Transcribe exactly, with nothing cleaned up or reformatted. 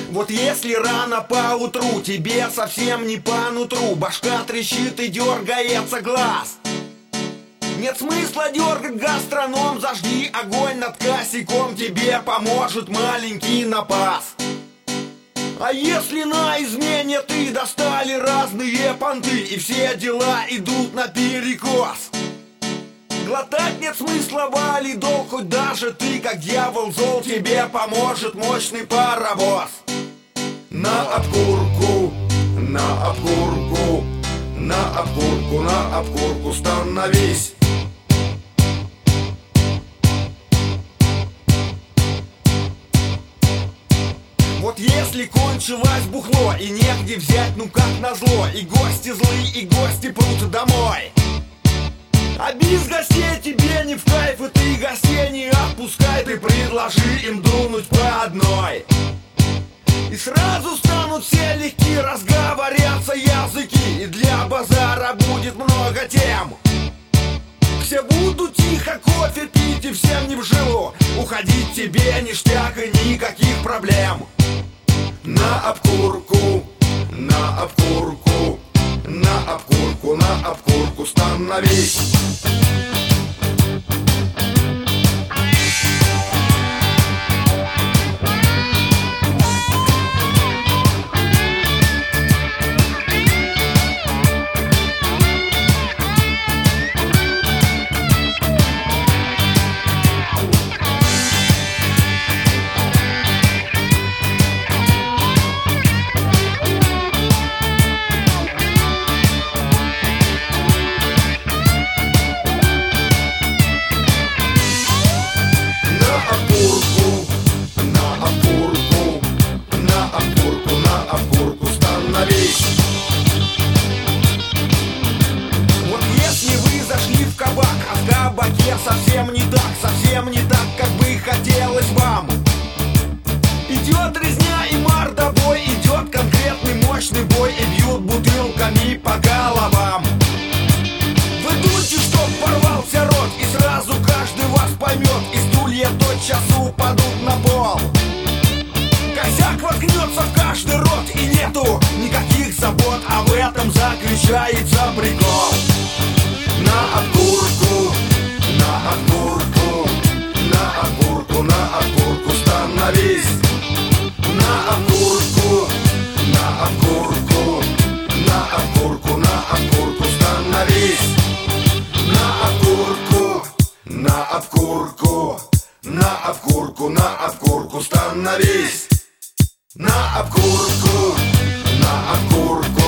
Вот если рано поутру тебе совсем не по нутру, башка трещит и дергается глаз, нет смысла дергать гастроном, зажги огонь над косяком, тебе поможет маленький напас. А если на измене ты достали разные понты и все дела идут наперекос, глотать нет смысла валидол, хоть даже ты как дьявол зол, тебе поможет мощный паровоз. На обкурку, на обкурку, на обкурку, на обкурку становись. Вот если кончилось бухло и негде взять, ну как назло, и гости злые, и гости прут домой, а без гостей тебе не в кайф, и ты гостей не отпускай, ты предложи им дунуть по одной. И сразу станут все легки, разговорятся языки, и для базара будет много тем. Все будут тихо кофе пить и всем не вжилу, уходить тебе ништяк и никаких проблем. На обкурку, на обкурку, на обкурку, на обкурку становись. Совсем не так, совсем не так, как бы хотелось вам. Идет резня и мордобой, идет конкретный мощный бой, и бьют бутылками по головам. Вы дуйте, чтоб порвался рот, и сразу каждый вас поймет, и стулья тотчас упадут на пол. Косяк воткнется в каждый рот, и нету никаких забот, а в этом заключается прикол. На обкурку, на обкурку, на обкурку, на обкурку становись. На обкурку, на обкурку, на обкурку, на обкурку становись. На обкурку, на обкурку, на обкурку, на обкурку становись. На обкурку, на обкурку.